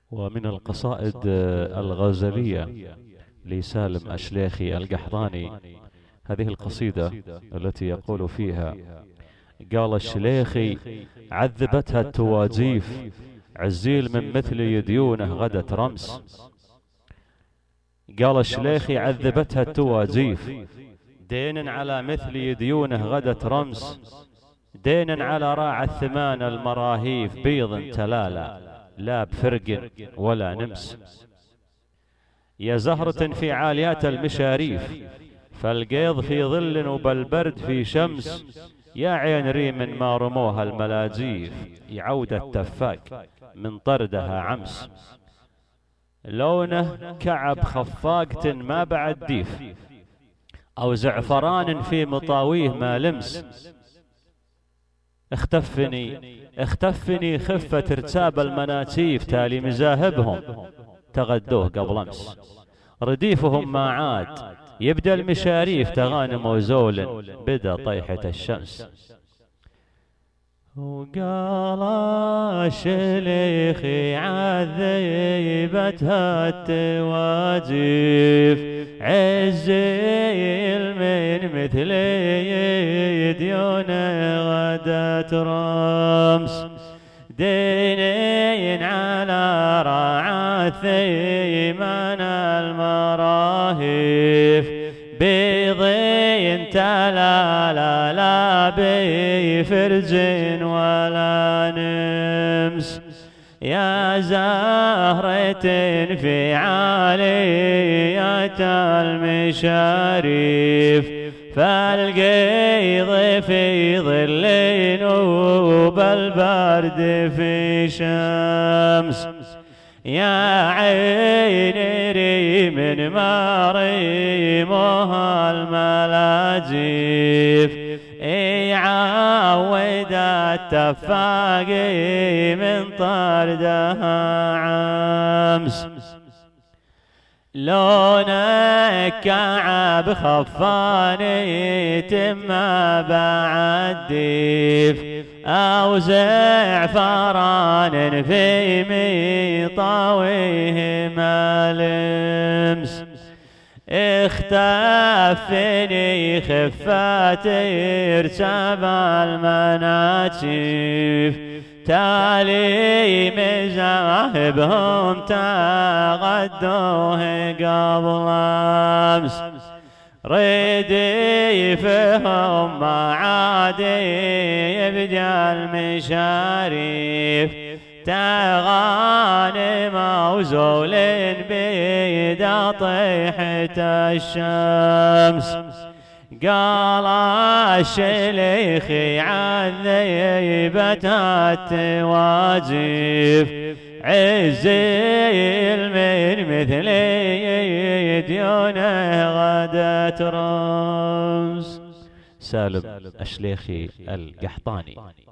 ومن القصائد الغزلية لسالم أشليخي القحطاني هذه القصيدة التي يقول فيها: قال الشليخي عذبتها التواجيف، عزيل من مثل يديونه غدت رمس. قال الشليخي عذبتها التواجيف، دين على مثل يديونه غدت رمس، دين على راعى الثمان المراهيف بيض تلالا لا بفرق ولا نمس. يا زهرة في عاليات المشاريف، فالقيض في ظل وبالبرد في شمس، يا عين ريم ما رموها الملاجيف، يعود التفاك من طردها عمس. لونه كعب خفاقة ما بعد ديف، أو زعفران في مطاويه ما لمس. اختفني خفة ارتاب المناتيف، تالي مزاهبهم تغدوه قبل امس. رديفهم ما عاد يبدأ المشاريف، تغانم وزول بدا طيحة الشمس. وقال الشليخي عذبتها التواجيف، عزيل من مثل يديون غدت رمس، دين على راعى الثيمان المراهيف، بيضين تلالا لا بفرج ولا نمس. يا زهرة في عالية المشاريف، فالقيض في ظل وبالبرد في شمس. يا عين ريم ما ريمها الملاجيف، يعود التفاقي من طردها عمس. لونك كعب خفاني تما بعد ديف، أو زعفران في مطاويه ما لمس. اختفني خفات ارتاب المناتيف، تالي مزاهبهم تغدوه قبل امس. رديفهم ما عاد يبدأ المشاريف، تغانم وزول بيدا طيحة الشمس. قال الشليخي عذبتها التواجيف، عزيل من مثل يديونه غدت رمس. سالم أشليخي القحطاني.